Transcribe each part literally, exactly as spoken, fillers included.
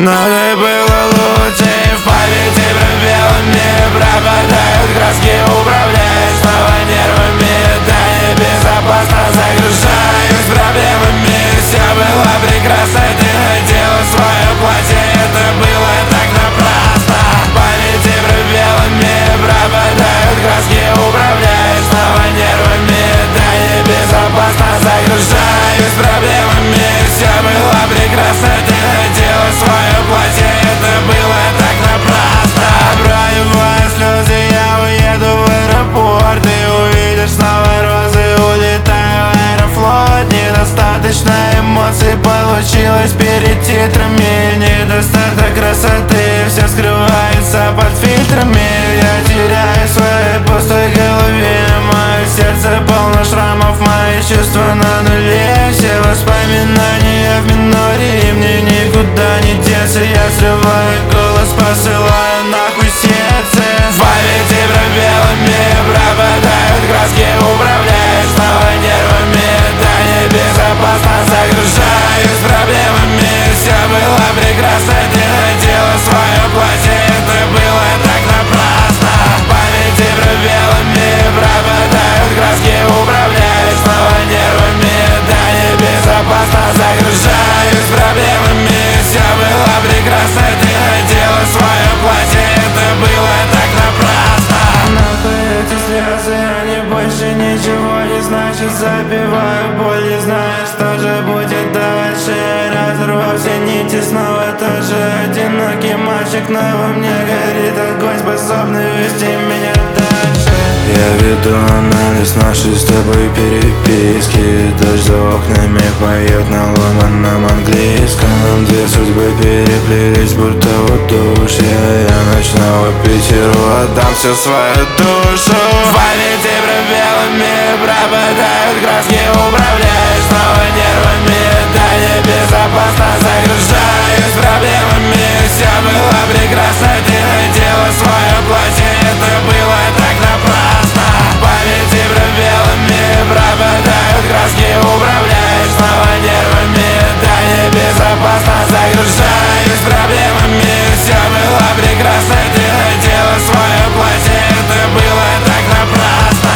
Но ты было лучше, в памяти пробелами пропадают краски, управляешь снова нервами. Да, небезопасно загружаюсь проблемами. Все было прекрасно, ты надела свое платье, это было так напрасно. В памяти пробелами пропадают краски, управляешь снова нервами. Да, небезопасно загружаюсь проблемами. Все было прекрасно, ты надела свое платье, это было так напрасно. Проливая слезы, я уеду в аэропорт. Ты увидишь снова розы, улетаю в Аэрофлот. Недостаточно эмоций получилось перед титрами. Недостаток красоты, все скрывается под фильтрами. Я теряю в своей пустой голове. Мое сердце полно шрамов, мои чувства на нуле. Все воспоминания в миноре, и мне никуда не деться. Я срываю голос, посылаю нахуй сердце. В памяти пробелами пропадают краски, управляешь снова нервами. Да, небезопасно загружаюсь проблемами. Все было прекрасно, ты надела свое платье, это было так напрасно. В памяти пробелами пропадают краски, управляешь снова нервами. Да, небезопасно загружаюсь проблемами. Все было прекрасно, ты надела свое платье, это было так напрасно. Нахуй эти слезы, они больше ничего не значат. Запиваю боль, не знаю, что же будет дальше. Разорвав все нити, снова тоже одинокий мальчик. Но во мне горит огонь, способный вести меня дальше. Я веду анализ нашей с тобой переписки. Дождь за окнами поет на ломаном английском. Две судьбы переплелись, будто удушье. Я ночного Питеру отдам всю свою душу. В памяти пробелами пропадают краски, управляешь снова нервами. Да, небезопасно загружаюсь проблемами. Все было прекрасно, ты надела свое платье, это было так напрасно. В памяти пробелами пропадают краски, управляешь снова нервами. Да, небезопасно загружаюсь проблемами. Все было прекрасно, ты надела свое платье, это было так напрасно.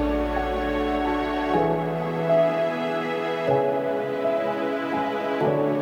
Thank you.